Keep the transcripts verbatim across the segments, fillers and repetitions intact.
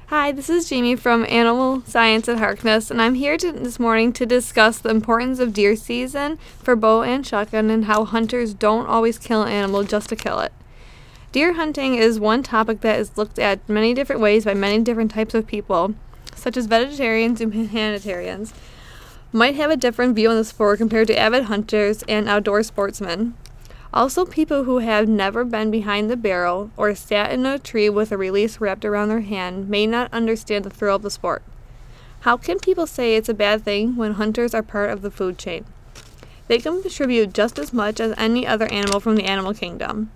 Hi, this is Jamie from Animal Science at Harkness, and I'm here to, this morning to discuss the importance of deer season for bow and shotgun and how hunters don't always kill an animal just to kill it. Deer hunting is one topic that is looked at many different ways by many different types of people, such as vegetarians and humanitarians, might have a different view on the sport compared to avid hunters and outdoor sportsmen. Also, people who have never been behind the barrel or sat in a tree with a release wrapped around their hand may not understand the thrill of the sport. How can people say it's a bad thing when hunters are part of the food chain? They contribute just as much as any other animal from the animal kingdom.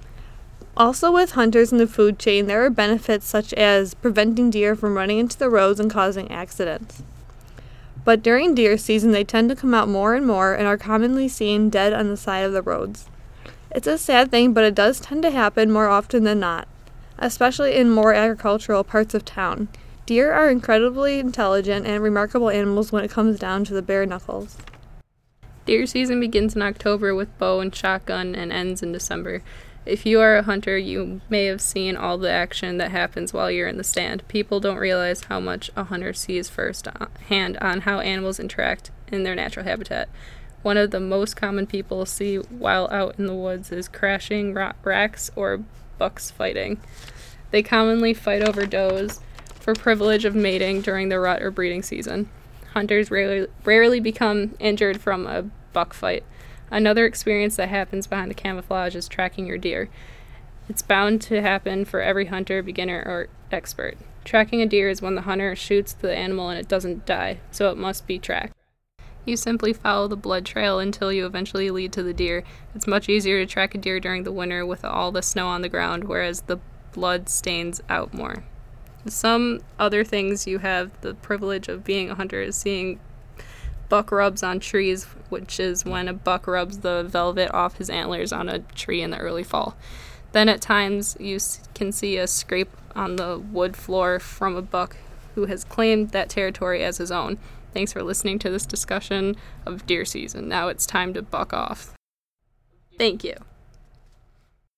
Also, with hunters in the food chain, there are benefits such as preventing deer from running into the roads and causing accidents. But during deer season, they tend to come out more and more and are commonly seen dead on the side of the roads. It's a sad thing, but it does tend to happen more often than not, especially in more agricultural parts of town. Deer are incredibly intelligent and remarkable animals when it comes down to the bare knuckles. Deer season begins in October with bow and shotgun and ends in December. If you are a hunter, you may have seen all the action that happens while you're in the stand. People don't realize how much a hunter sees firsthand on how animals interact in their natural habitat. One of the most common people see while out in the woods is crashing racks or bucks fighting. They commonly fight over does for privilege of mating during the rut or breeding season. Hunters rarely, rarely become injured from a buck fight. Another experience that happens behind the camouflage is tracking your deer. It's bound to happen for every hunter, beginner, or expert. Tracking a deer is when the hunter shoots the animal and it doesn't die, so it must be tracked. You simply follow the blood trail until you eventually lead to the deer. It's much easier to track a deer during the winter with all the snow on the ground, whereas the blood stains out more. Some other things you have the privilege of being a hunter is seeing buck rubs on trees, which is when a buck rubs the velvet off his antlers on a tree in the early fall. Then at times you can see a scrape on the wood floor from a buck who has claimed that territory as his own. Thanks for listening to this discussion of deer season. Now it's time to buck off. Thank you.